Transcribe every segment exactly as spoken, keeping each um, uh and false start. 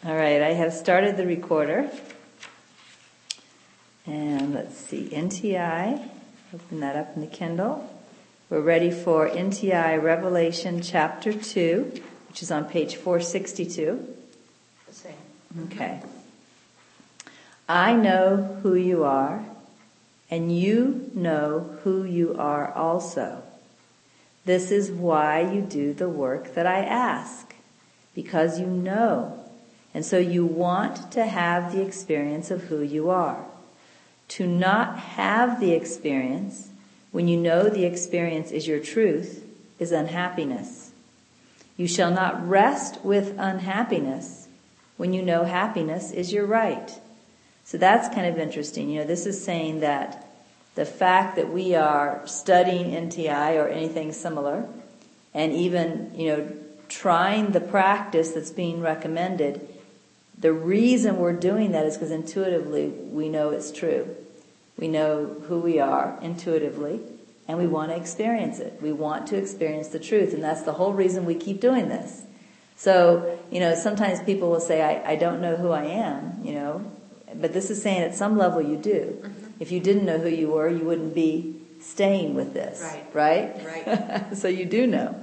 All right, I have started the recorder. And let's see, N T I, open that up in the Kindle. We're ready for N T I Revelation chapter two, which is on page four sixty-two. The same. Okay. I know who you are, and you know who you are also. This is why you do the work that I ask, because you know, and so you want to have the experience of who you are. To not have the experience, when you know the experience is your truth, is unhappiness. You shall not rest with unhappiness when you know happiness is your right. So that's kind of interesting. You know, this is saying that the fact that we are studying N T I or anything similar, and even, you know, trying the practice that's being recommended, the reason we're doing that is because intuitively we know it's true. We know who we are intuitively, and we want to experience it. We want to experience the truth, and that's the whole reason we keep doing this. So, you know, sometimes people will say, I, I don't know who I am, you know, but this is saying at some level you do. Mm-hmm. If you didn't know who you were, you wouldn't be staying with this, right? Right? Right. So you do know.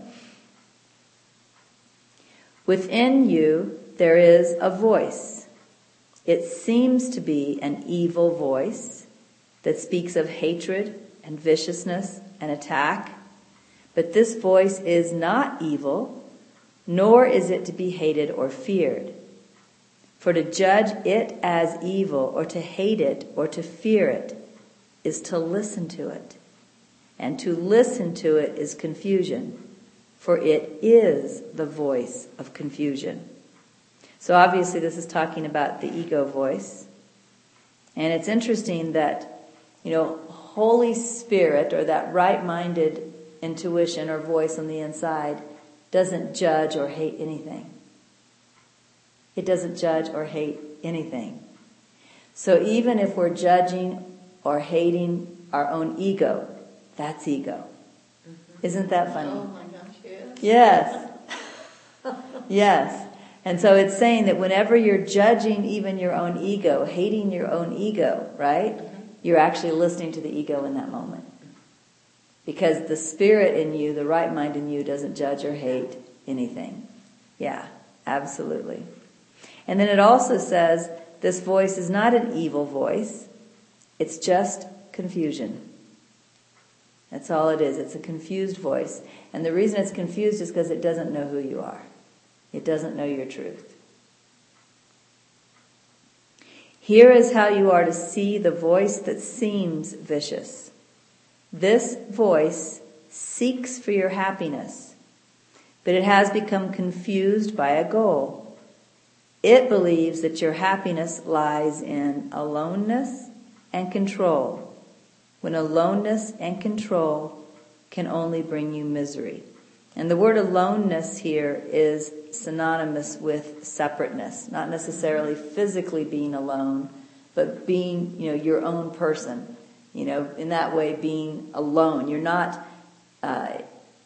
Within you, there is a voice. It seems to be an evil voice that speaks of hatred and viciousness and attack. But this voice is not evil, nor is it to be hated or feared. For to judge it as evil, or to hate it, or to fear it, is to listen to it. And to listen to it is confusion, for it is the voice of confusion. So obviously this is talking about the ego voice. And it's interesting that, you know, Holy Spirit, or that right-minded intuition or voice on the inside, doesn't judge or hate anything. It doesn't judge or hate anything. So even if we're judging or hating our own ego, that's ego. Mm-hmm. Isn't that funny? Oh my gosh, yes. Yes. Yes. And so it's saying that whenever you're judging even your own ego, hating your own ego, right? Mm-hmm. You're actually listening to the ego in that moment. Because the spirit in you, the right mind in you, doesn't judge or hate anything. Yeah, absolutely. And then it also says this voice is not an evil voice. It's just confusion. That's all it is. It's a confused voice. And the reason it's confused is because it doesn't know who you are. It doesn't know your truth. Here is how you are to see the voice that seems vicious. This voice seeks for your happiness, but it has become confused by a goal. It believes that your happiness lies in aloneness and control, when aloneness and control can only bring you misery. And the word aloneness here is synonymous with separateness, not necessarily physically being alone, but being, you know, your own person. You know, in that way, being alone. You're not uh,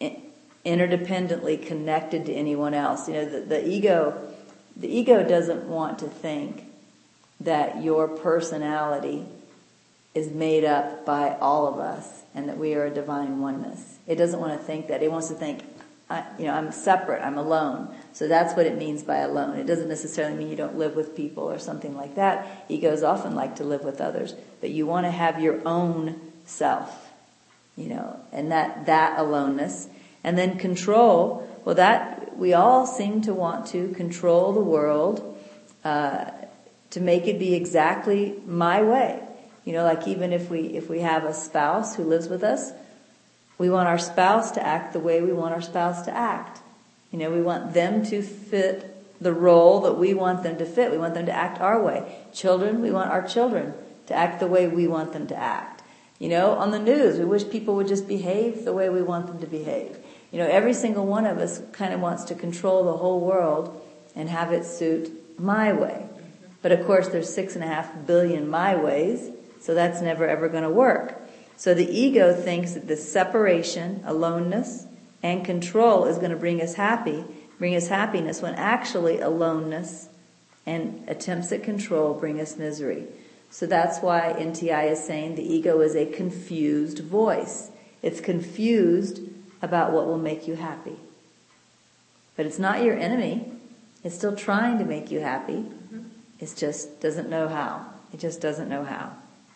interdependently connected to anyone else. You know, the, the ego, the ego doesn't want to think that your personality is made up by all of us and that we are a divine oneness. It doesn't want to think that. It wants to think, I, you know, I'm separate, I'm alone. So that's what it means by alone. It doesn't necessarily mean you don't live with people or something like that. Egos often like to live with others. But you want to have your own self, you know, and that, that aloneness. And then control, well that, we all seem to want to control the world, uh, to make it be exactly my way. You know, like even if we, if we have a spouse who lives with us, we want our spouse to act the way we want our spouse to act. You know, we want them to fit the role that we want them to fit. We want them to act our way. Children, we want our children to act the way we want them to act. You know, on the news, we wish people would just behave the way we want them to behave. You know, every single one of us kind of wants to control the whole world and have it suit my way. But of course, there's six and a half billion my ways, so that's never ever going to work. So the ego thinks that this separation, aloneness, and control is going to bring us happy, bring us happiness, when actually aloneness and attempts at control bring us misery. So that's why N T I is saying the ego is a confused voice. It's confused about what will make you happy. But it's not your enemy. It's still trying to make you happy. Mm-hmm. It just doesn't know how. It just doesn't know how.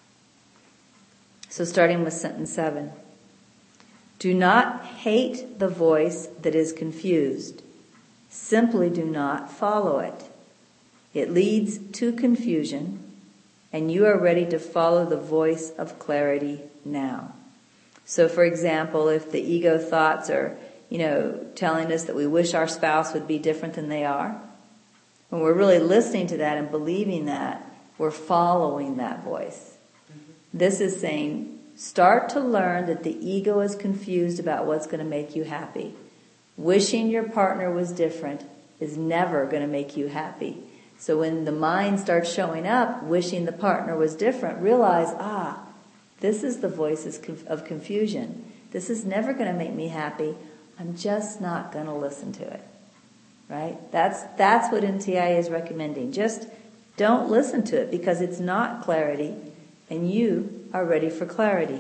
So starting with sentence seven. Do not hate the voice that is confused. Simply do not follow it. It leads to confusion, and you are ready to follow the voice of clarity now. So for example, if the ego thoughts are, you know, telling us that we wish our spouse would be different than they are, when we're really listening to that and believing that, we're following that voice. Mm-hmm. This is saying, start to learn that the ego is confused about what's going to make you happy. Wishing your partner was different is never going to make you happy. So when the mind starts showing up, wishing the partner was different, realize, ah, this is the voices of confusion. This is never going to make me happy. I'm just not going to listen to it. Right? That's, that's what N T I is recommending. Just don't listen to it because it's not clarity and you are ready for clarity.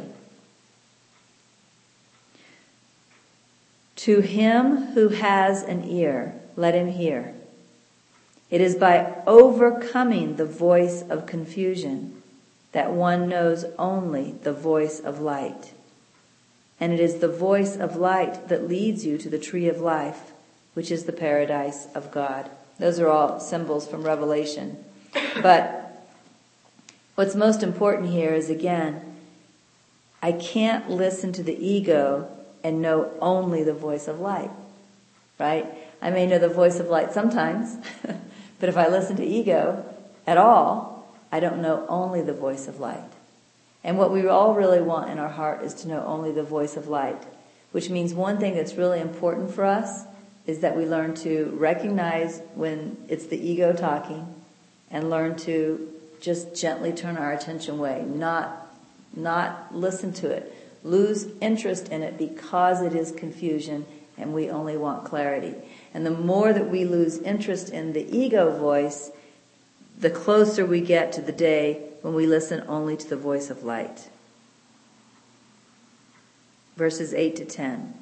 To him who has an ear, let him hear. It is by overcoming the voice of confusion that one knows only the voice of light. And it is the voice of light that leads you to the tree of life, which is the paradise of God. Those are all symbols from Revelation. But what's most important here is, again, I can't listen to the ego and know only the voice of light, right? I may know the voice of light sometimes, but if I listen to ego at all, I don't know only the voice of light. And what we all really want in our heart is to know only the voice of light, which means one thing that's really important for us is that we learn to recognize when it's the ego talking and learn to just gently turn our attention away, not, not listen to it, lose interest in it because it is confusion and we only want clarity. And the more that we lose interest in the ego voice, the closer we get to the day when we listen only to the voice of light. Verses eight to ten.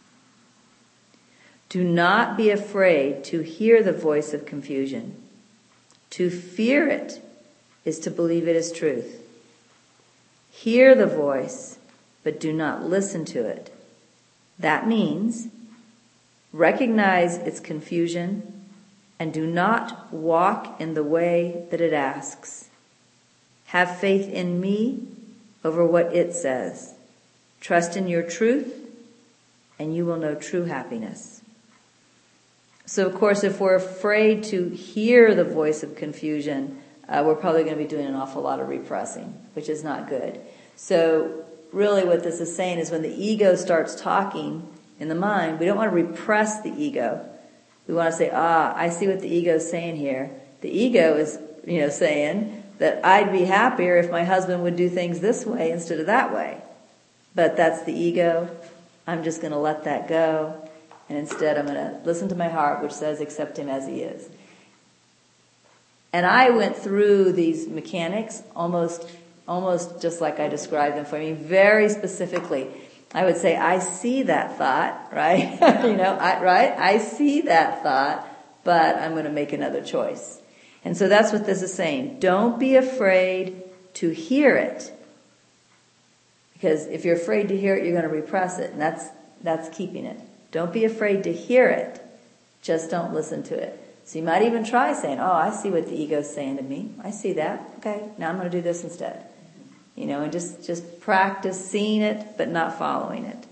Do not be afraid to hear the voice of confusion. To fear it is to believe it is truth. Hear the voice, but do not listen to it. That means recognize its confusion and do not walk in the way that it asks. Have faith in me over what it says. Trust in your truth, and you will know true happiness. So, of course, if we're afraid to hear the voice of confusion, uh, we're probably going to be doing an awful lot of repressing, which is not good. So, really what this is saying is when the ego starts talking in the mind, we don't want to repress the ego. We want to say, ah, I see what the ego is saying here. The ego is, you know, saying that I'd be happier if my husband would do things this way instead of that way. But that's the ego. I'm just going to let that go. And instead I'm going to listen to my heart, which says accept him as he is. And I went through these mechanics almost, almost just like I described them for me, very specifically. I would say, I see that thought, right? you know, I, right? I see that thought, but I'm going to make another choice. And so that's what this is saying. Don't be afraid to hear it. Because if you're afraid to hear it, you're going to repress it. And that's, that's keeping it. Don't be afraid to hear it. Just don't listen to it. So you might even try saying, oh, I see what the ego's saying to me. I see that. Okay, now I'm going to do this instead. You know, and just, just practice seeing it, but not following it.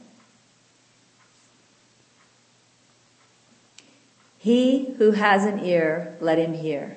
He who has an ear, let him hear.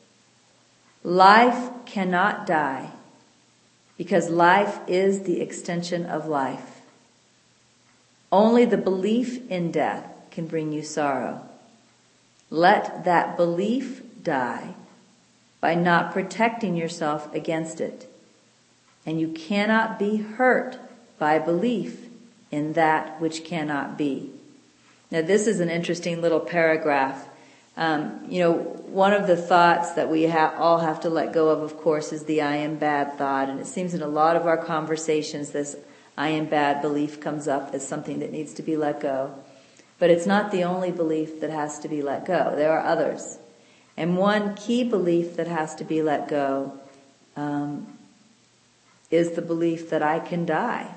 Life cannot die, because life is the extension of life. Only the belief in death can bring you sorrow. Let that belief die by not protecting yourself against it. And you cannot be hurt by belief in that which cannot be. Now this is an interesting little paragraph. Um, you know, one of the thoughts that we ha- all have to let go of, of course, is the I am bad thought. And it seems in a lot of our conversations, this I am bad belief comes up as something that needs to be let go. But it's not the only belief that has to be let go. There are others. And one key belief that has to be let go um, is the belief that I can die.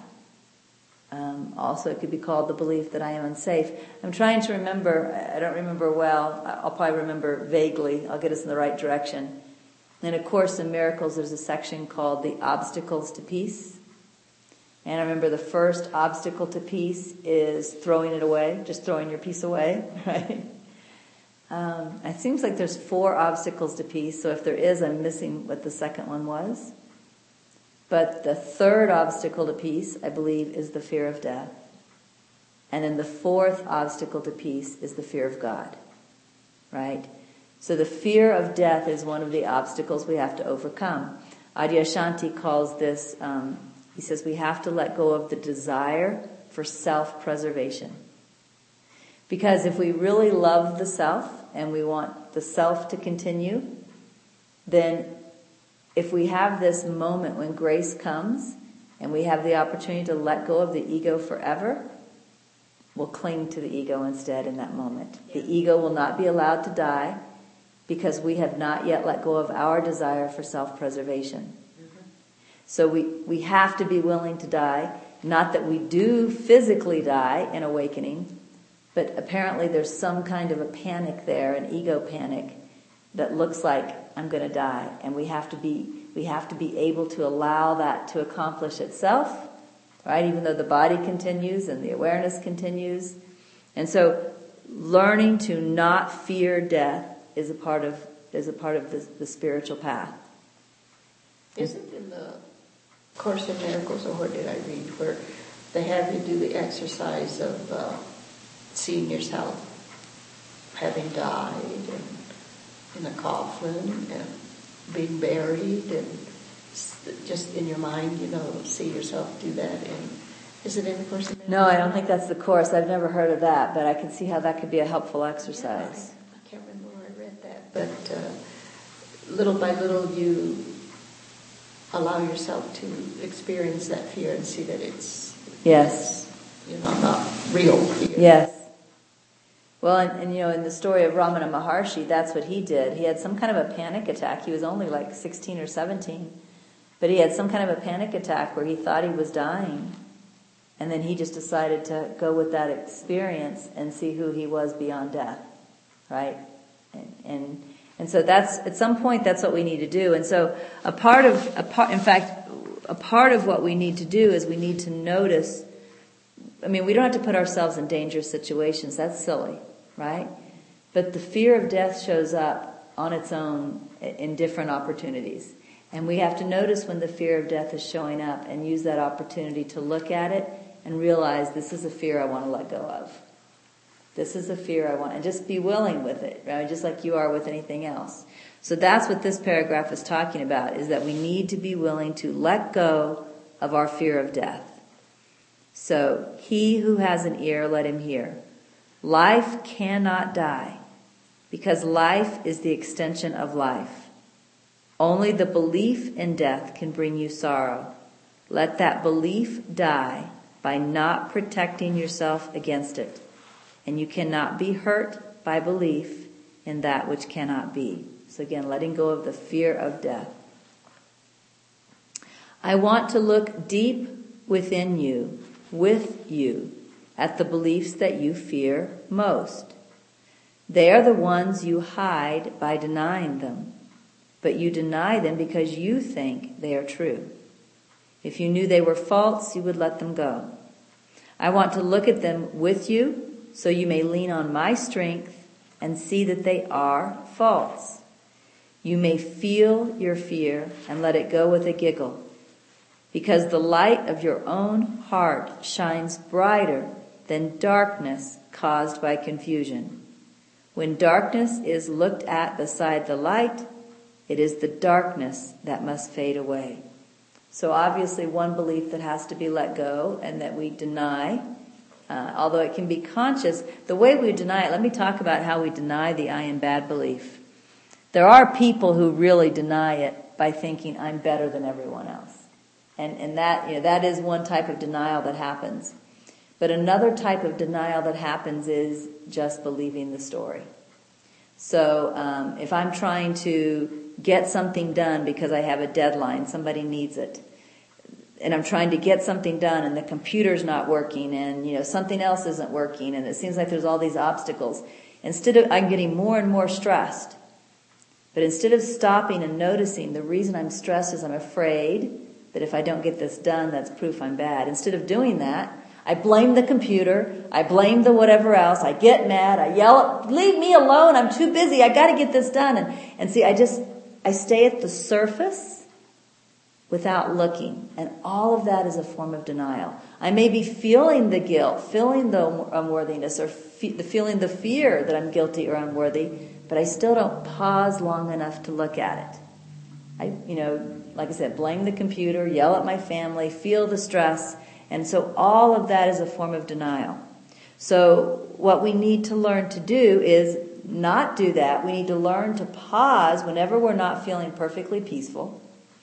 Um, also, it could be called the belief that I am unsafe. I'm trying to remember, I don't remember well, I'll probably remember vaguely, I'll get us in the right direction. In A Course in Miracles, there's a section called The Obstacles to Peace. And I remember the first obstacle to peace is throwing it away, just throwing your peace away, right? Um, it seems like there's four obstacles to peace, so if there is, I'm missing what the second one was. But the third obstacle to peace, I believe, is the fear of death. And then the fourth obstacle to peace is the fear of God, right? So the fear of death is one of the obstacles we have to overcome. Adyashanti calls this, um, he says we have to let go of the desire for self-preservation. Because if we really love the self and we want the self to continue, then if we have this moment when grace comes and we have the opportunity to let go of the ego forever, we'll cling to the ego instead in that moment. The ego will not be allowed to die because we have not yet let go of our desire for self-preservation. Mm-hmm. So we, we have to be willing to die. Not that we do physically die in awakening, but apparently there's some kind of a panic there, an ego panic, that looks like I'm going to die, and we have to be we have to be able to allow that to accomplish itself, right? Even though the body continues and the awareness continues, and so learning to not fear death is a part of is a part of the, the spiritual path. Isn't in the Course in Miracles, or where did I read, where they have you do the exercise of uh, seeing yourself having died and in a coffin and being buried, and just in your mind, you know, see yourself do that. And is it in the Course in Miracles? No, I don't think that's the Course. I've never heard of that, but I can see how that could be a helpful exercise. Yeah, I, I can't remember where I read that, but uh, little by little you allow yourself to experience that fear and see that it's yes, it's, you know, not real fear. Yes. Well, and, and you know, in the story of Ramana Maharshi, that's what he did. He had some kind of a panic attack. He was only like sixteen or seventeen. But he had some kind of a panic attack where he thought he was dying. And then he just decided to go with that experience and see who he was beyond death. Right? And and, and so that's, at some point, that's what we need to do. And so a part of, a part, in fact, a part of what we need to do is we need to notice. I mean, we don't have to put ourselves in dangerous situations. That's silly. Right? But the fear of death shows up on its own in different opportunities. And we have to notice when the fear of death is showing up and use that opportunity to look at it and realize this is a fear I want to let go of. This is a fear I want, and just be willing with it, right? Just like you are with anything else. So that's what this paragraph is talking about, is that we need to be willing to let go of our fear of death. So, he who has an ear, let him hear. Life cannot die, because life is the extension of life. Only the belief in death can bring you sorrow. Let that belief die by not protecting yourself against it. And you cannot be hurt by belief in that which cannot be. So again, letting go of the fear of death. I want to look deep within you, with you, at the beliefs that you fear most. They are the ones you hide by denying them, but you deny them because you think they are true. If you knew they were false, you would let them go. I want to look at them with you, so you may lean on my strength and see that they are false. You may feel your fear and let it go with a giggle, because the light of your own heart shines brighter than darkness caused by confusion. When darkness is looked at beside the light, it is the darkness that must fade away. So obviously one belief that has to be let go and that we deny Uh, although it can be conscious, the way we deny it, let me talk about how we deny the I am bad belief. There are people who really deny it by thinking I'm better than everyone else. And, and that, you know, that is one type of denial that happens. But another type of denial that happens is just believing the story. So, um, if I'm trying to get something done because I have a deadline, somebody needs it, and I'm trying to get something done and the computer's not working and, you know, something else isn't working and it seems like there's all these obstacles. Instead of, I'm getting more and more stressed. But instead of stopping and noticing the reason I'm stressed is I'm afraid that if I don't get this done, that's proof I'm bad. Instead of doing that, I blame the computer, I blame the whatever else, I get mad, I yell, leave me alone, I'm too busy, I gotta get this done. And, and see, I just, I stay at the surface without looking. And all of that is a form of denial. I may be feeling the guilt, feeling the unworthiness, or fe- the feeling the fear that I'm guilty or unworthy, but I still don't pause long enough to look at it. I, you know, like I said, blame the computer, yell at my family, feel the stress, and so all of that is a form of denial. So what we need to learn to do is not do that. We need to learn to pause whenever we're not feeling perfectly peaceful.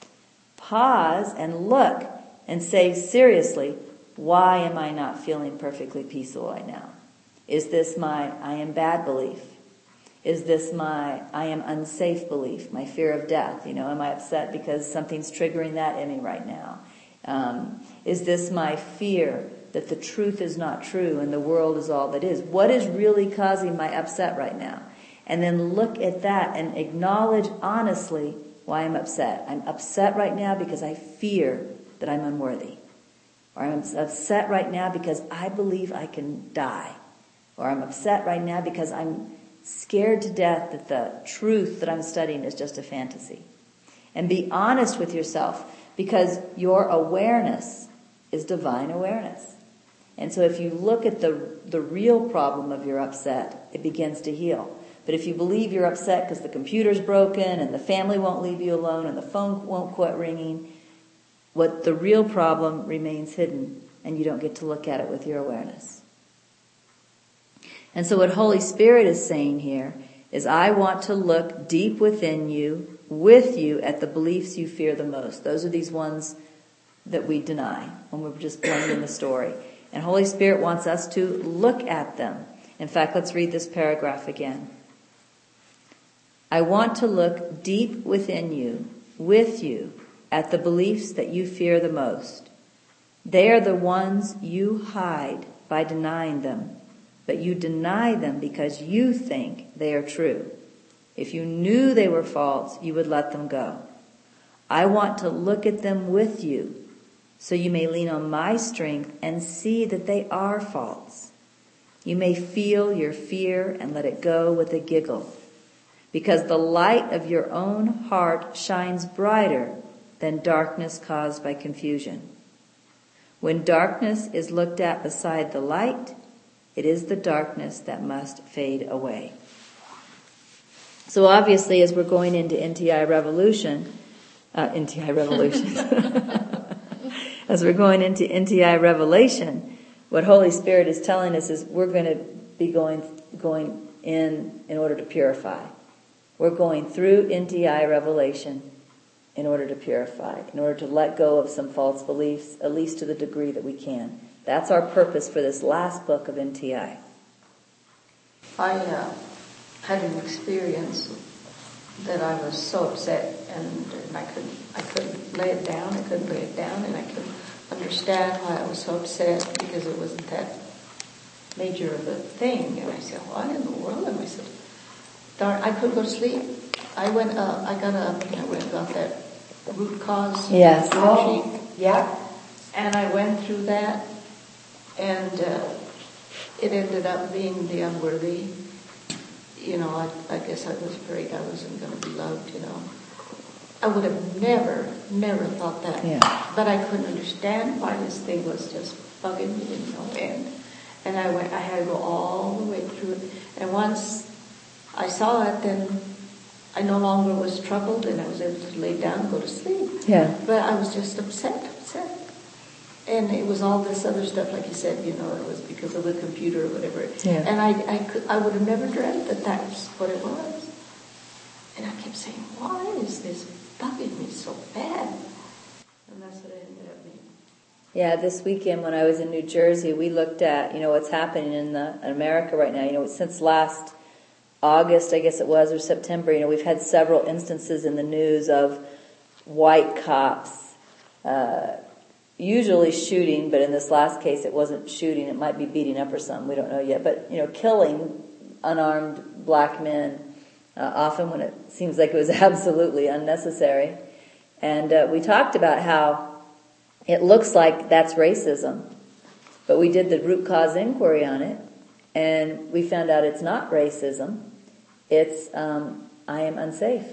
Pause and look and say seriously, why am I not feeling perfectly peaceful right now? Is this my I am bad belief? Is this my I am unsafe belief, my fear of death? You know, am I upset because something's triggering that in me right now? Um, is this my fear that the truth is not true and the world is all that is? What is really causing my upset right now? And then look at that and acknowledge honestly why I'm upset. I'm upset right now because I fear that I'm unworthy. Or I'm upset right now because I believe I can die. Or I'm upset right now because I'm scared to death that the truth that I'm studying is just a fantasy. And be honest with yourself, because your awareness is divine awareness. And so if you look at the the real problem of your upset, it begins to heal. But if you believe you're upset because the computer's broken and the family won't leave you alone and the phone won't quit ringing, what the real problem remains hidden and you don't get to look at it with your awareness. And so what Holy Spirit is saying here is, I want to look deep within you, with you, at the beliefs you fear the most. Those are these ones that we deny when we're just blending the story. And Holy Spirit wants us to look at them. In fact, let's read this paragraph again. I want to look deep within you, with you, at the beliefs that you fear the most. They are the ones you hide by denying them, but you deny them because you think they are true. If you knew they were false, you would let them go. I want to look at them with you, so you may lean on my strength and see that they are false. You may feel your fear and let it go with a giggle, because the light of your own heart shines brighter than darkness caused by confusion. When darkness is looked at beside the light, it is the darkness that must fade away. So obviously, as we're going into N T I Revolution, uh, N T I Revolution, as we're going into N T I Revelation, what Holy Spirit is telling us is we're going to be going going in in order to purify. We're going through N T I Revelation in order to purify, in order to let go of some false beliefs, at least to the degree that we can. That's our purpose for this last book of N T I. I uh, had an experience that I was so upset, and, and I couldn't, I couldn't lay it down. I couldn't lay it down, and I couldn't understand why I was so upset, because it wasn't that major of a thing. And I said, "What in the world?" And I said, "Darn, I couldn't go to sleep." I went up. I got up and I went about that root cause. Yes. Oh, yeah. And I went through that, and uh, it ended up being the unworthy. You know, I, I guess I was afraid I wasn't going to be loved, you know. I would have never, never thought that. Yeah. But I couldn't understand why this thing was just bugging me in no end. And I went, I had to go all the way through it. And once I saw it, then I no longer was troubled, and I was able to lay down and go to sleep. Yeah. But I was just upset, upset. And it was all this other stuff, like you said, you know, it was because of the computer or whatever. Yeah. And I, I, could, I would have never dreamt that that was what it was. And I kept saying, why is this bugging me so bad? And that's what it ended up being. Yeah, this weekend when I was in New Jersey, we looked at, you know, what's happening in, the, in America right now. You know, since last August, I guess it was, or September, you know, we've had several instances in the news of white cops, uh, usually shooting, but in this last case it wasn't shooting, it might be beating up or something, we don't know yet, but, you know, killing unarmed black men, uh, often when it seems like it was absolutely unnecessary. And uh, we talked about how it looks like that's racism, but we did the root cause inquiry on it, and we found out it's not racism, it's, um, I am unsafe.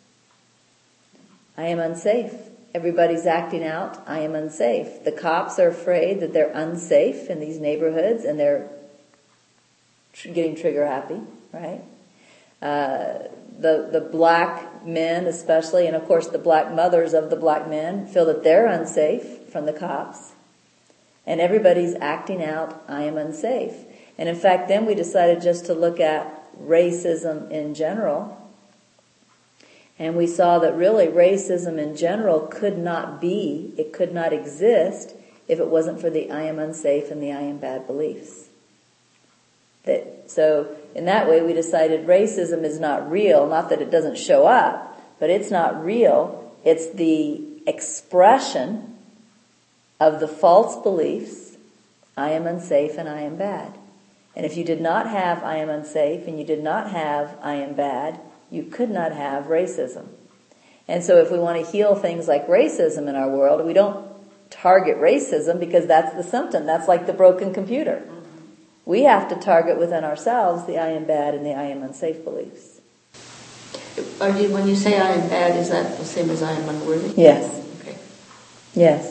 I am unsafe. Everybody's acting out, I am unsafe. The cops are afraid that they're unsafe in these neighborhoods and they're tr- getting trigger happy, right? Uh, the, the black men especially, and of course the black mothers of the black men feel that they're unsafe from the cops. And everybody's acting out, I am unsafe. And in fact, then we decided just to look at racism in general. And we saw that really racism in general could not be, it could not exist if it wasn't for the I am unsafe and the I am bad beliefs. That, so in that way we decided racism is not real, not that it doesn't show up, but it's not real. It's the expression of the false beliefs, I am unsafe and I am bad. And if you did not have I am unsafe and you did not have I am bad, you could not have racism. And so if we want to heal things like racism in our world, we don't target racism because that's the symptom. That's like the broken computer. We have to target within ourselves the I am bad and the I am unsafe beliefs. Are you, when you say I am bad, is that the same as I am unworthy? Yes. Okay. Yes.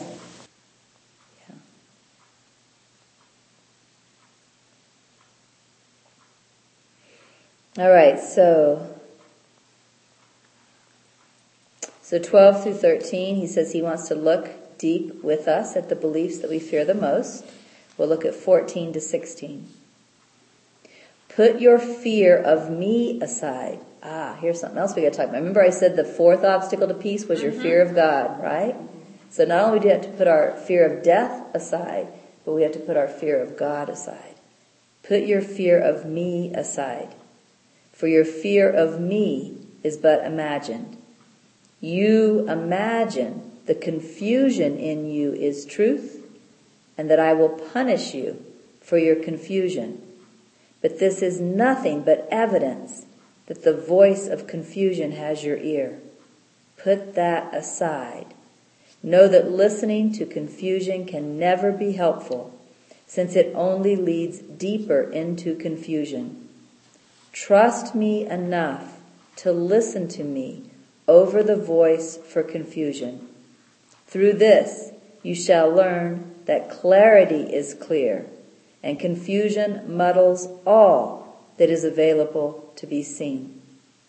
Yeah. All right, so... So twelve through thirteen, he says he wants to look deep with us at the beliefs that we fear the most. We'll look at fourteen to sixteen. Put your fear of me aside. Ah, here's something else we got to talk about. Remember I said the fourth obstacle to peace was your mm-hmm. fear of God, right? So not only do we have to put our fear of death aside, but we have to put our fear of God aside. Put your fear of me aside. For your fear of me is but imagined. You imagine the confusion in you is truth, and that I will punish you for your confusion. But this is nothing but evidence that the voice of confusion has your ear. Put that aside. Know that listening to confusion can never be helpful, since it only leads deeper into confusion. Trust me enough to listen to me over the voice for confusion. Through this, you shall learn that clarity is clear, and confusion muddles all that is available to be seen.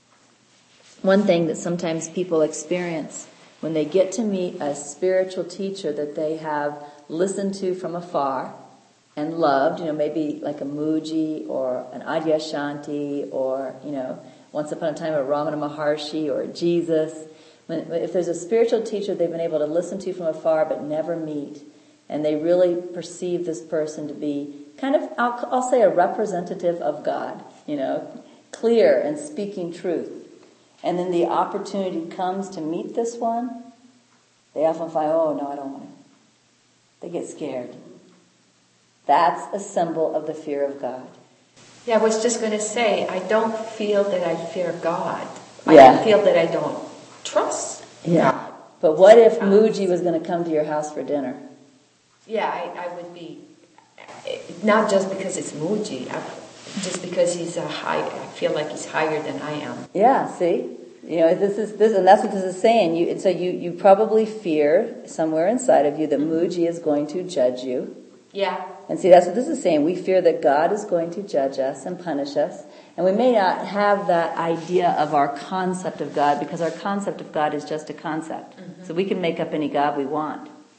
One thing that sometimes people experience when they get to meet a spiritual teacher that they have listened to from afar and loved, you know, maybe like a Mooji or an Adyashanti or, you know, once upon a time a Ramana Maharshi or Jesus. When, if there's a spiritual teacher they've been able to listen to from afar but never meet, and they really perceive this person to be kind of, I'll, I'll say a representative of God, you know, clear and speaking truth. And then the opportunity comes to meet this one, they often find, oh no, I don't want it. They get scared. That's a symbol of the fear of God. Yeah, I was just going to say, I don't feel that I fear God. Yeah. I feel that I don't trust yeah. God. But what if Mooji was going to come to your house for dinner? Yeah, I, I would be, not just because it's Mooji, I, just because he's a high, I feel like he's higher than I am. Yeah, see? You know, this is, this, and that's what this is saying. You, and so you, you probably fear somewhere inside of you that mm-hmm. Mooji is going to judge you. Yeah. And see, that's what this is saying. We fear that God is going to judge us and punish us. And we may not have that idea of our concept of God because our concept of God is just a concept. Mm-hmm. So we can make up any God we want.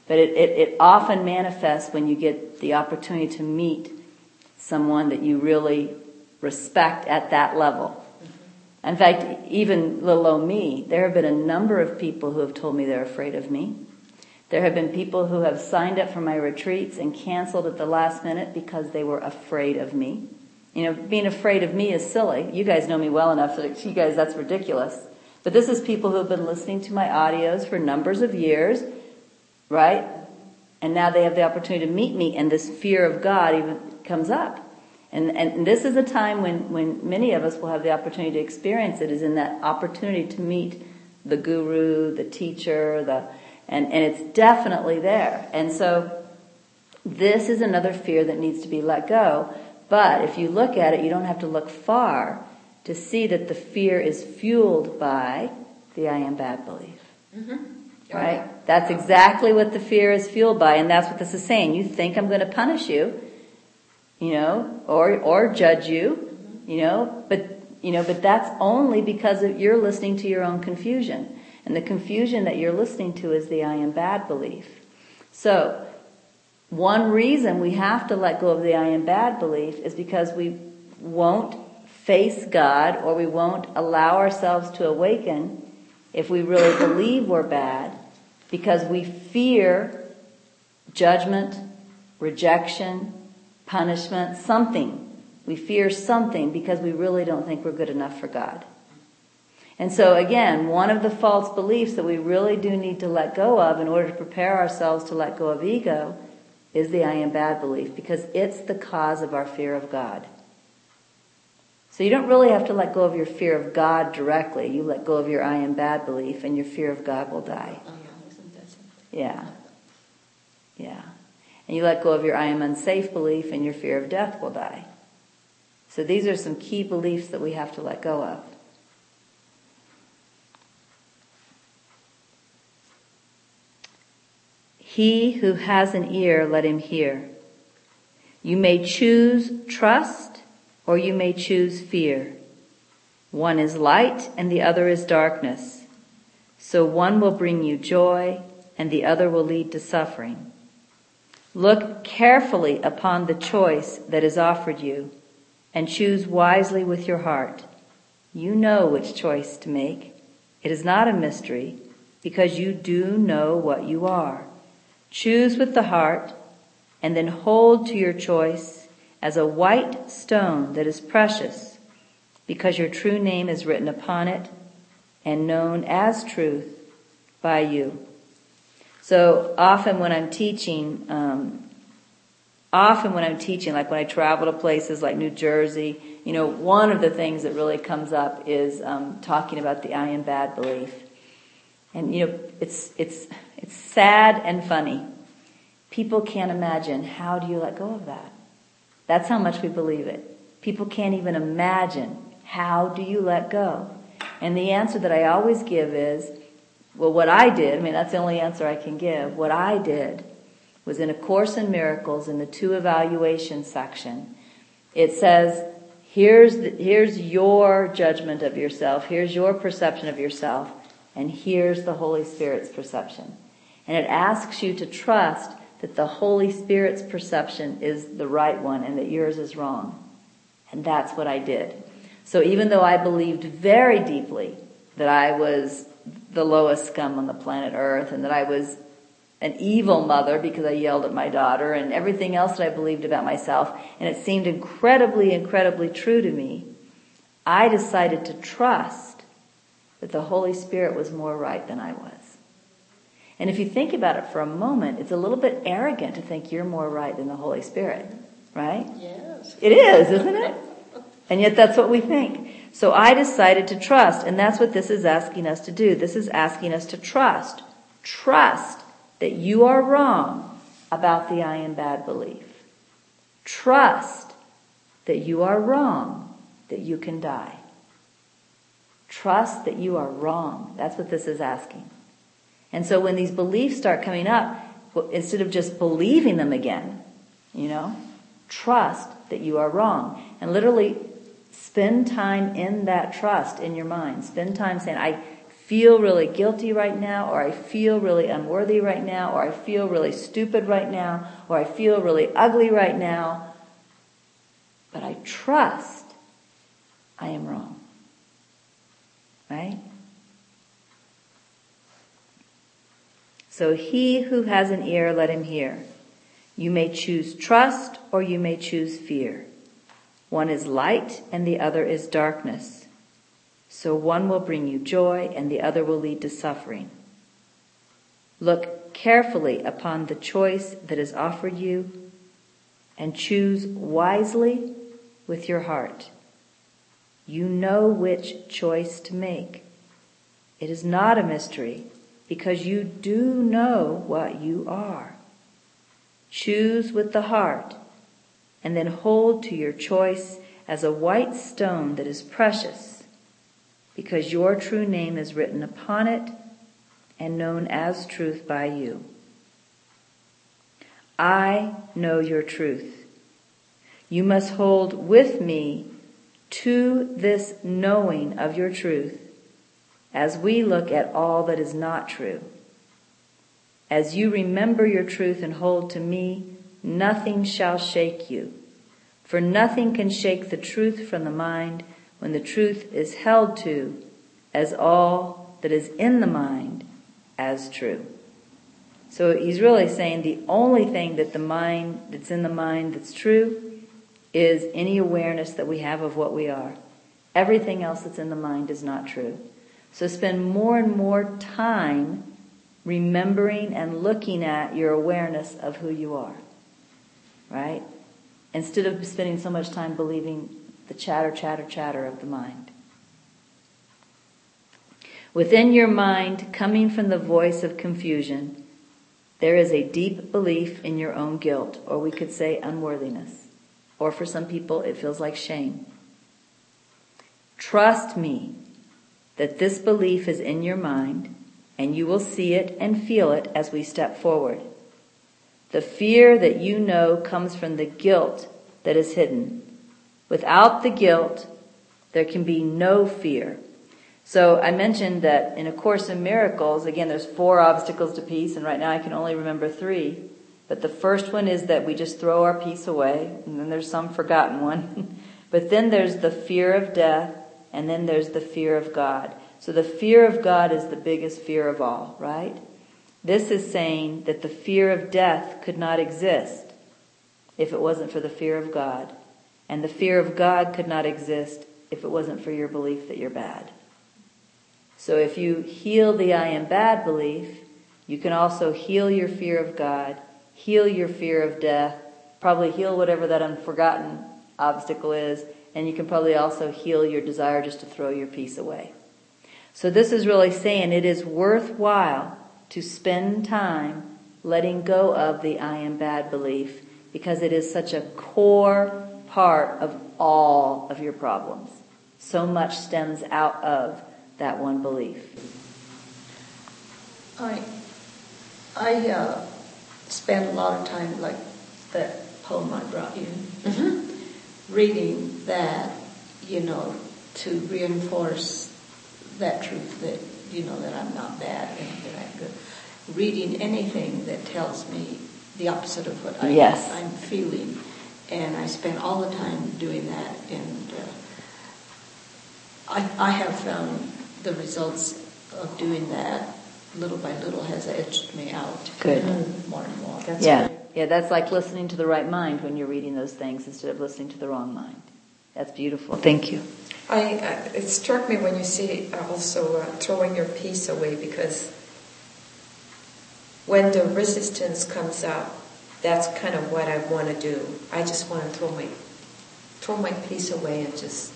But it, it, it often manifests when you get the opportunity to meet someone that you really respect at that level. In fact, even little old me, there have been a number of people who have told me they're afraid of me. There have been people who have signed up for my retreats and canceled at the last minute because they were afraid of me. You know, being afraid of me is silly. You guys know me well enough that you guys, that's ridiculous. But this is people who have been listening to my audios for numbers of years, right? And now they have the opportunity to meet me, and this fear of God even comes up. And, and this is a time when, when many of us will have the opportunity to experience it, is in that opportunity to meet the guru, the teacher, the and, and it's definitely there. And so this is another fear that needs to be let go. But if you look at it, you don't have to look far to see that the fear is fueled by the I am bad belief. Mm-hmm. Right? Okay. That's exactly what the fear is fueled by, and that's what this is saying. You think I'm going to punish you, you know, or or judge you, you know, but you know, but that's only because of, you're listening to your own confusion. And the confusion that you're listening to is the I am bad belief. So, one reason we have to let go of the I am bad belief is because we won't face God, or we won't allow ourselves to awaken if we really believe we're bad, because we fear judgment, rejection, punishment, something. We fear something because we really don't think we're good enough for God. And so again, one of the false beliefs that we really do need to let go of in order to prepare ourselves to let go of ego is the I am bad belief, because it's the cause of our fear of God. So you don't really have to let go of your fear of God directly. You let go of your I am bad belief and your fear of God will die. Yeah. Yeah. And you let go of your I am unsafe belief and your fear of death will die. So these are some key beliefs that we have to let go of. He who has an ear, let him hear. You may choose trust, or you may choose fear. One is light and the other is darkness. So one will bring you joy and the other will lead to suffering. Look carefully upon the choice that is offered you and choose wisely with your heart. You know which choice to make. It is not a mystery, because you do know what you are. Choose with the heart, and then hold to your choice as a white stone that is precious, because your true name is written upon it and known as truth by you. So often when I'm teaching, um, often when I'm teaching, like when I travel to places like New Jersey, you know, one of the things that really comes up is um, talking about the I am bad belief. And, you know, it's, it's, it's sad and funny. People can't imagine, how do you let go of that? That's how much we believe it. People can't even imagine, how do you let go? And the answer that I always give is, well, what I did, I mean, that's the only answer I can give. What I did was in A Course in Miracles, in the two evaluation section, it says, here's the, here's your judgment of yourself, here's your perception of yourself, and here's the Holy Spirit's perception. And it asks you to trust that the Holy Spirit's perception is the right one and that yours is wrong. And that's what I did. So even though I believed very deeply that I was the lowest scum on the planet Earth and that I was an evil mother because I yelled at my daughter and everything else that I believed about myself, and it seemed incredibly, incredibly true to me, I decided to trust that the Holy Spirit was more right than I was. And if you think about it for a moment, it's a little bit arrogant to think you're more right than the Holy Spirit, right? Yes. It is, isn't it? And yet that's what we think. So I decided to trust, and that's what this is asking us to do. This is asking us to trust. Trust that you are wrong about the I am bad belief. Trust that you are wrong, that you can die. Trust that you are wrong. That's what this is asking. And so when these beliefs start coming up, instead of just believing them again, you know, trust that you are wrong. And literally spend time in that trust in your mind. Spend time saying, I feel really guilty right now, or I feel really unworthy right now, or I feel really stupid right now, or I feel really ugly right now. But I trust I am wrong. Right? So he who has an ear, let him hear. You may choose trust or you may choose fear. One is light and the other is darkness. So one will bring you joy and the other will lead to suffering. Look carefully upon the choice that is offered you and choose wisely with your heart. You know which choice to make. It is not a mystery because you do know what you are. Choose with the heart and then hold to your choice as a white stone that is precious because your true name is written upon it and known as truth by you. I know your truth. You must hold with me to this knowing of your truth as we look at all that is not true. As you remember your truth and hold to me, nothing shall shake you. For nothing can shake the truth from the mind when the truth is held to as all that is in the mind as true. So he's really saying the only thing that the mind, that's in the mind that's true is any awareness that we have of what we are. Everything else that's in the mind is not true. So spend more and more time remembering and looking at your awareness of who you are. Right? Instead of spending so much time believing the chatter, chatter, chatter of the mind. Within your mind, coming from the voice of confusion, there is a deep belief in your own guilt, or we could say unworthiness. Or for some people, it feels like shame. Trust me that this belief is in your mind, and you will see it and feel it as we step forward. The fear that you know comes from the guilt that is hidden. Without the guilt, there can be no fear. So I mentioned that in A Course in Miracles, again, there's four obstacles to peace, and right now I can only remember three. But the first one is that we just throw our peace away, and then there's some forgotten one. But then there's the fear of death, and then there's the fear of God. So the fear of God is the biggest fear of all, right? This is saying that the fear of death could not exist if it wasn't for the fear of God. And the fear of God could not exist if it wasn't for your belief that you're bad. So if you heal the I am bad belief, you can also heal your fear of God, heal your fear of death, probably heal whatever that unforgotten obstacle is, and you can probably also heal your desire just to throw your peace away. So this is really saying it is worthwhile to spend time letting go of the I am bad belief because it is such a core part of all of your problems. So much stems out of that one belief. I, I uh, spent a lot of time, like that poem I brought you, mm-hmm. reading that, you know, to reinforce that truth that, you know, that I'm not bad and that I'm good. Reading anything that tells me the opposite of what I, yes. I'm feeling. And I spend all the time doing that. And uh, I, I have found the results of doing that little by little has edged me out. Good. Mm-hmm. More and more. That's yeah. right. Yeah, that's like listening to the right mind when you're reading those things instead of listening to the wrong mind. That's beautiful. Thank you. I, uh, it struck me when you see uh, also uh, throwing your peace away, because when the resistance comes up, that's kind of what I want to do. I just want to throw my throw my peace away and just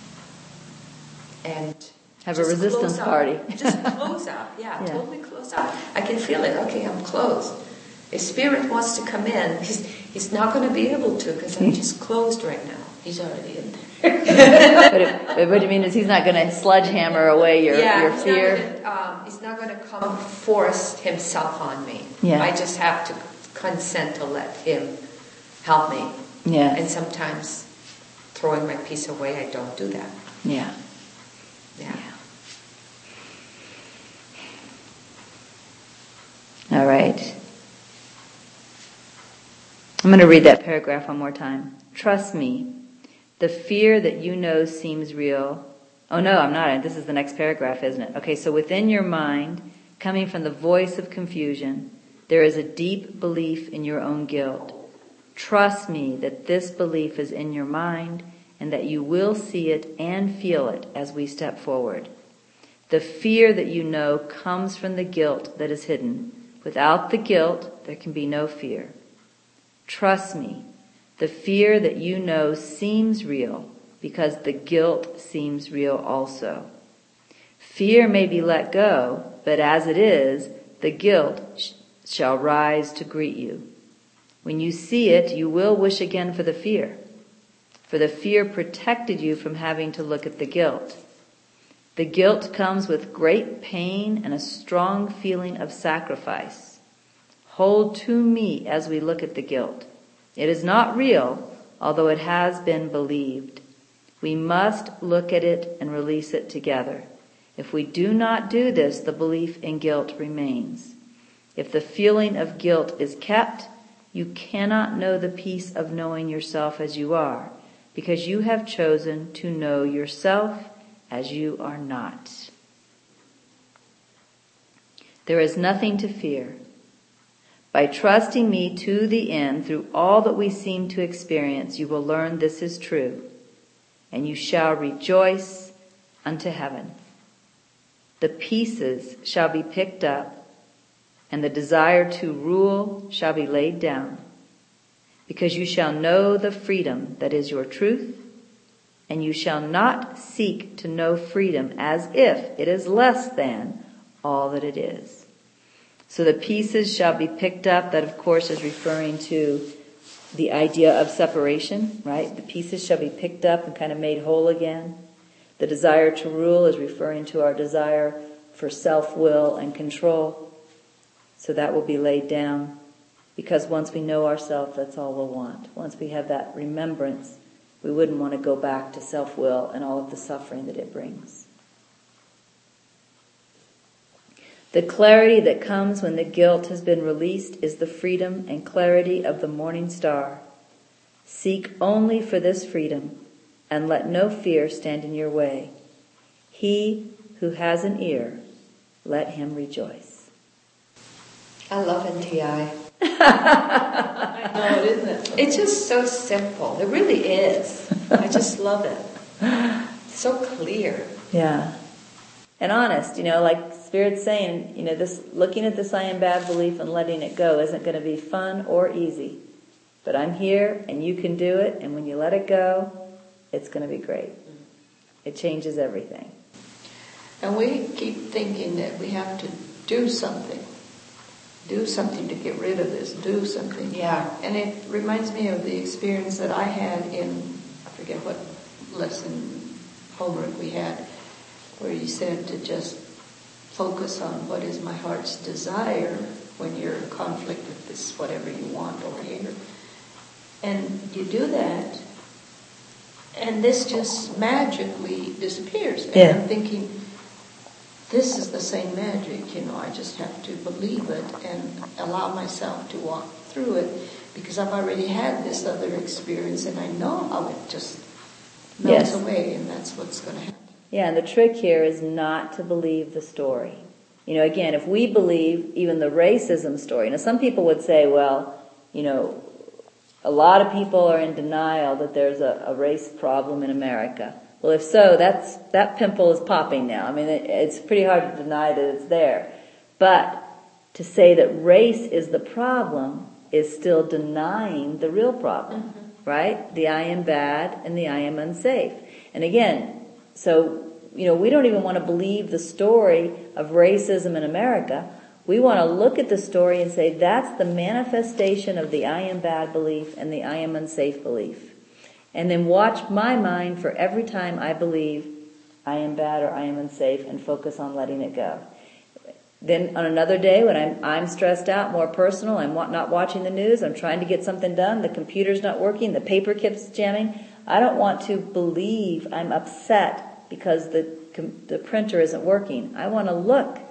and have just a resistance party. Just close up. Yeah, yeah, totally close up. I can feel it. Okay, I'm closed. If Spirit wants to come in, he's he's not going to be able to because I'm just closed right now. He's already in there. but it, what you mean is he's not going to sledgehammer away your, yeah, your he's fear? Not gonna, um, he's not going to come force himself on me. Yeah. I just have to consent to let him help me. Yeah. And sometimes throwing my peace away, I don't do that. Yeah. Yeah. All right. I'm going to read that paragraph one more time. Trust me, the fear that you know seems real. Oh no, I'm not. This is the next paragraph, isn't it? Okay, so within your mind, coming from the voice of confusion, there is a deep belief in your own guilt. Trust me that this belief is in your mind and that you will see it and feel it as we step forward. The fear that you know comes from the guilt that is hidden. Without the guilt, there can be no fear. Trust me, the fear that you know seems real because the guilt seems real also. Fear may be let go, but as it is, the guilt sh- shall rise to greet you. When you see it, you will wish again for the fear, for the fear protected you from having to look at the guilt. The guilt comes with great pain and a strong feeling of sacrifice. Hold to me as we look at the guilt. It is not real, although it has been believed. We must look at it and release it together. If we do not do this, the belief in guilt remains. If the feeling of guilt is kept, you cannot know the peace of knowing yourself as you are, because you have chosen to know yourself as you are not. There is nothing to fear. By trusting me to the end through all that we seem to experience, you will learn this is true, and you shall rejoice unto heaven. The pieces shall be picked up, and the desire to rule shall be laid down, because you shall know the freedom that is your truth, and you shall not seek to know freedom as if it is less than all that it is. So the pieces shall be picked up. That, of course, is referring to the idea of separation, right? The pieces shall be picked up and kind of made whole again. The desire to rule is referring to our desire for self-will and control. So that will be laid down, because once we know ourselves, that's all we'll want. Once we have that remembrance, we wouldn't want to go back to self-will and all of the suffering that it brings. The clarity that comes when the guilt has been released is the freedom and clarity of the morning star. Seek only for this freedom, and let no fear stand in your way. He who has an ear, let him rejoice. I love N T I. I know, isn't it? It's just so simple. It really is. I just love it. So clear. Yeah. And honest, you know, like Spirit's saying, you know, this looking at this I am bad belief and letting it go isn't going to be fun or easy. But I'm here and you can do it, and when you let it go, it's going to be great. It changes everything. And we keep thinking that we have to do something. Do something to get rid of this. Do something. Yeah. And it reminds me of the experience that I had in, I forget what lesson homework we had, where you said to just focus on what is my heart's desire when you're in conflict with this whatever you want over here. And you do that, and this just magically disappears. And yeah. I'm thinking, this is the same magic, you know, I just have to believe it and allow myself to walk through it, because I've already had this other experience and I know how it just melts yes. away, and that's what's going to happen. Yeah, and the trick here is not to believe the story. You know, again, if we believe even the racism story, now some people would say, well, you know, a lot of people are in denial that there's a, a race problem in America. Well, if so, that's that pimple is popping now. I mean, it, it's pretty hard to deny that it's there. But to say that race is the problem is still denying the real problem, mm-hmm. right? The I am bad and the I am unsafe. And again, so, you know, we don't even want to believe the story of racism in America. We want to look at the story and say that's the manifestation of the I am bad belief and the I am unsafe belief. And then watch my mind for every time I believe I am bad or I am unsafe, and focus on letting it go. Then on another day when I'm I'm stressed out, more personal, I'm not watching the news, I'm trying to get something done, the computer's not working, the paper keeps jamming, I don't want to believe I'm upset because the the printer isn't working. I want to look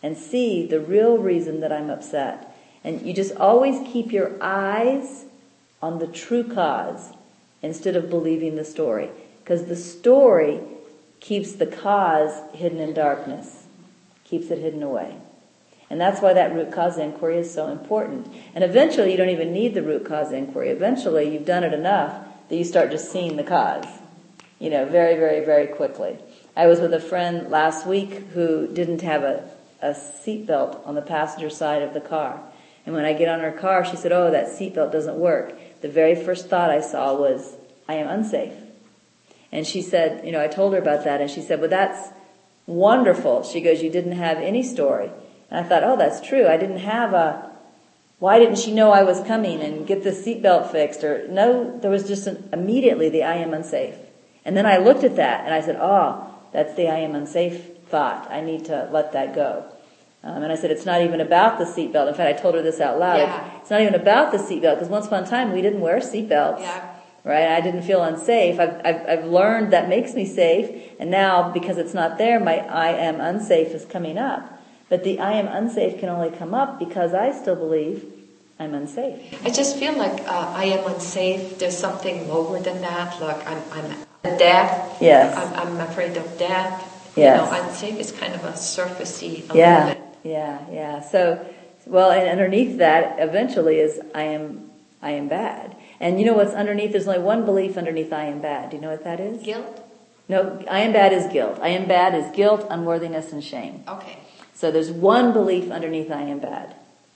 and see the real reason that I'm upset. And you just always keep your eyes on the true cause instead of believing the story. Because the story keeps the cause hidden in darkness, keeps it hidden away. And that's why that root cause inquiry is so important. And eventually you don't even need the root cause inquiry. Eventually you've done it enough that you start just seeing the cause, you know, very, very, very quickly. I was with a friend last week who didn't have a, a seatbelt on the passenger side of the car. And when I get on her car, she said, oh, that seatbelt doesn't work. The very first thought I saw was, I am unsafe. And she said, you know, I told her about that, and she said, well, that's wonderful. She goes, you didn't have any story. And I thought, oh, that's true. I didn't have a, why didn't she know I was coming and get the seatbelt fixed? Or no, there was just an, immediately the I am unsafe. And then I looked at that and I said, oh, that's the I am unsafe thought. I need to let that go. Um, and I said, it's not even about the seatbelt. In fact, I told her this out loud. Yeah. It's not even about the seatbelt, because once upon a time we didn't wear seatbelts. Yeah. Right? I didn't feel unsafe. I've, I've, I've learned that makes me safe. And now, because it's not there, my I am unsafe is coming up. But the I am unsafe can only come up because I still believe I'm unsafe. I just feel like uh, I am unsafe. There's something lower than that. Like I'm, I'm death. Yes. I'm, I'm afraid of death. Yes. You know, unsafe is kind of a surfacey. A Yeah. little bit. Yeah. Yeah. So, well, and underneath that, eventually, is I am, I am bad. And you know what's underneath? There's only one belief underneath I am bad. Do you know what that is? Guilt? No, I am bad is guilt. I am bad is guilt, unworthiness, and shame. Okay. So there's one belief underneath I am bad.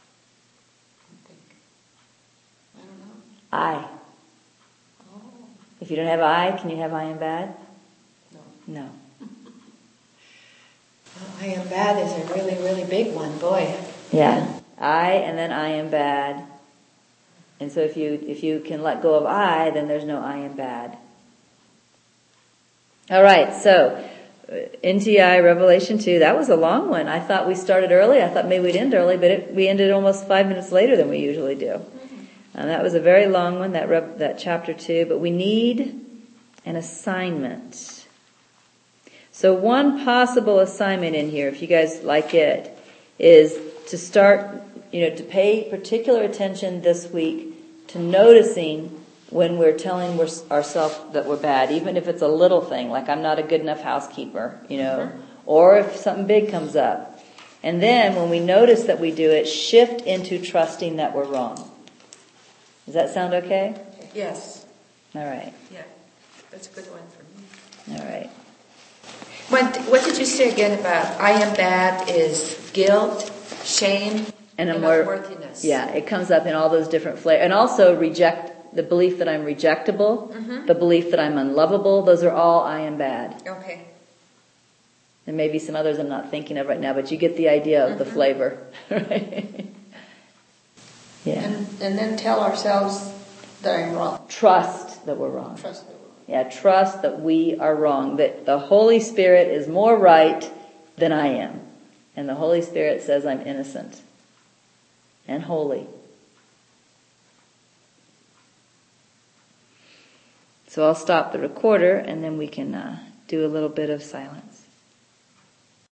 I don't know. I. Oh. If you don't have I, can you have I am bad? No. No. Well, I am bad is a really, really big one, boy. Yeah. I and then I am bad. And so if you if you can let go of I, then there's no I am bad. All right, so N T I Revelation two, that was a long one. I thought we started early. I thought maybe we'd end early, but it, we ended almost five minutes later than we usually do. Mm-hmm. And that was a very long one, that Rev, that chapter two. But we need an assignment. So one possible assignment in here, if you guys like it, is to start, you know, to pay particular attention this week to noticing when we're telling we're, ourselves that we're bad, even if it's a little thing, like I'm not a good enough housekeeper, you know, mm-hmm. or if something big comes up. And then when we notice that we do it, shift into trusting that we're wrong. Does that sound okay? Yes. All right. Yeah, that's a good one for me. All right. What, what did you say again about I am bad is guilt, shame, and, and more, unworthiness? Yeah, it comes up in all those different flavors. And also reject the belief that I'm rejectable, mm-hmm. the belief that I'm unlovable. Those are all I am bad. Okay. And maybe some others I'm not thinking of right now, but you get the idea of mm-hmm. the flavor. Right? Yeah. And, and then tell ourselves that I'm wrong. Trust that we're wrong. Trust that we're wrong. Yeah, trust that we are wrong, that the Holy Spirit is more right than I am. And the Holy Spirit says I'm innocent and holy. So I'll stop the recorder and then we can uh, do a little bit of silence.